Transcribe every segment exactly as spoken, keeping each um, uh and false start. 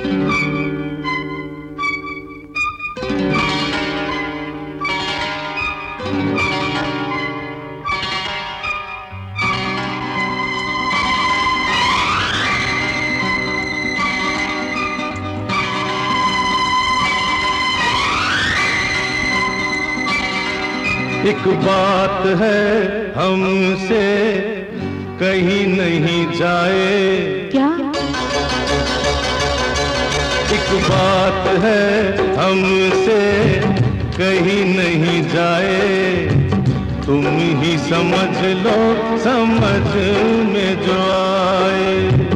एक बात है हमसे कहीं नहीं जाए। क्या? एक बात है हमसे कहीं नहीं जाए, तुम ही समझ लो समझ में जो आए।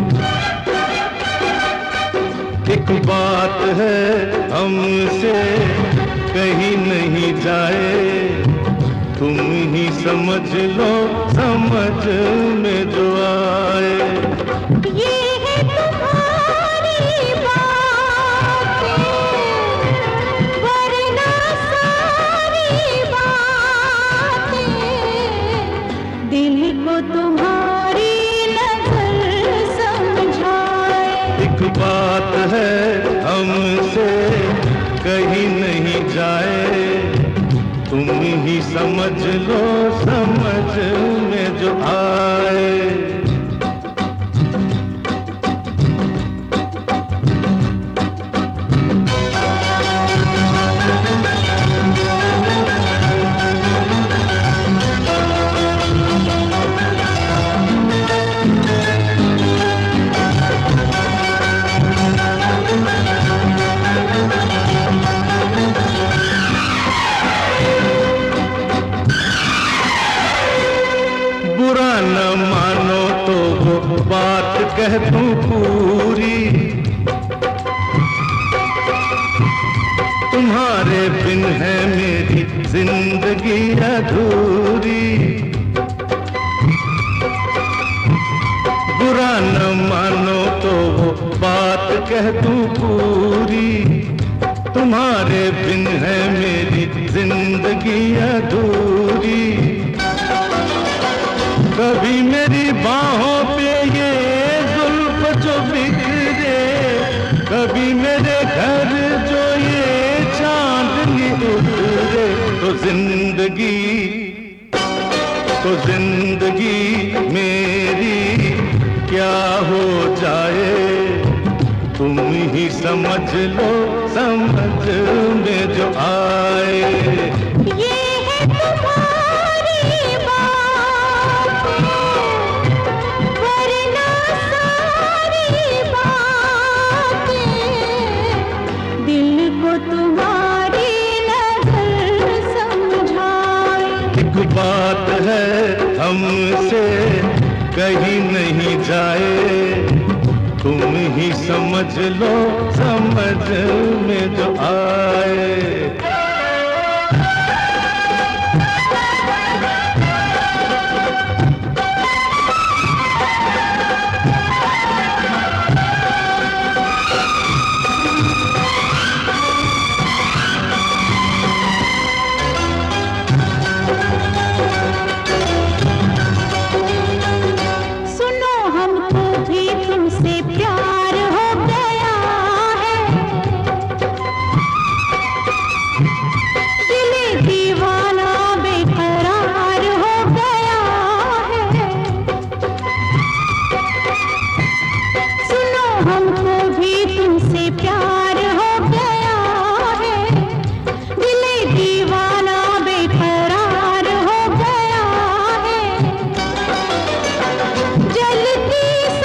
एक बात है हमसे कहीं नहीं जाए, तुम ही समझ लो समझ में जो आए। ये है तुम्हारी बातें, वरना सारी बातें दिल को तुम्हारी नजर समझाए। एक बात है हमसे कहीं नहीं जाए, तुम ही समझ लो समझ में जो आए। बुरा न मानो तो वो बात कह दूं पूरी, तुम्हारे बिन है मेरी जिंदगी अधूरी। बुरा न मानो तो वो बात कह दूं पूरी, तुम्हारे बिन है मेरी जिंदगी अधूरी। कभी मेरी बाहों पे ये जुल्फ जो बिखरे, कभी मेरे घर जो ये चांदनी उतरे, तो जिंदगी तो जिंदगी मेरी क्या हो जाए, तुम ही समझ लो समझ में जो आए। ये है तुम्हारी बातें, वरना सारी बातें दिल को तुम्हारी नजर समझाए। एक बात है हमसे कहीं नहीं जाए, तुम ही समझ लो समझ में जो आए। तुमसे प्यार हो गया है, दिल दीवाना बेकरार हो गया है। सुनो हमको भी तुमसे प्यार हो गया है, दिल दीवाना बेकरार हो गया है। जलती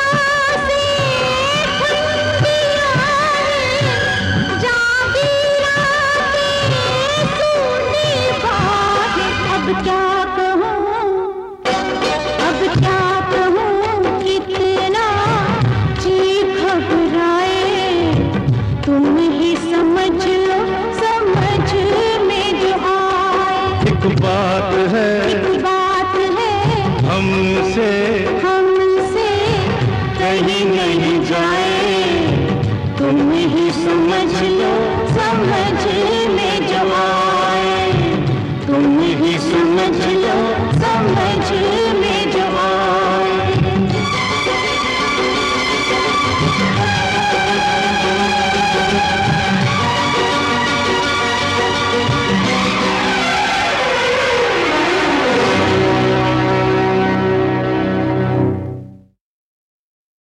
क्या कहूँ अब क्या कहूँ, कितना जी घबराए, तुम ही समझ लो समझ में जो आए। एक बात है एक बात है हमसे हमसे कहीं नहीं जाए, तुम ही समझ लो समझ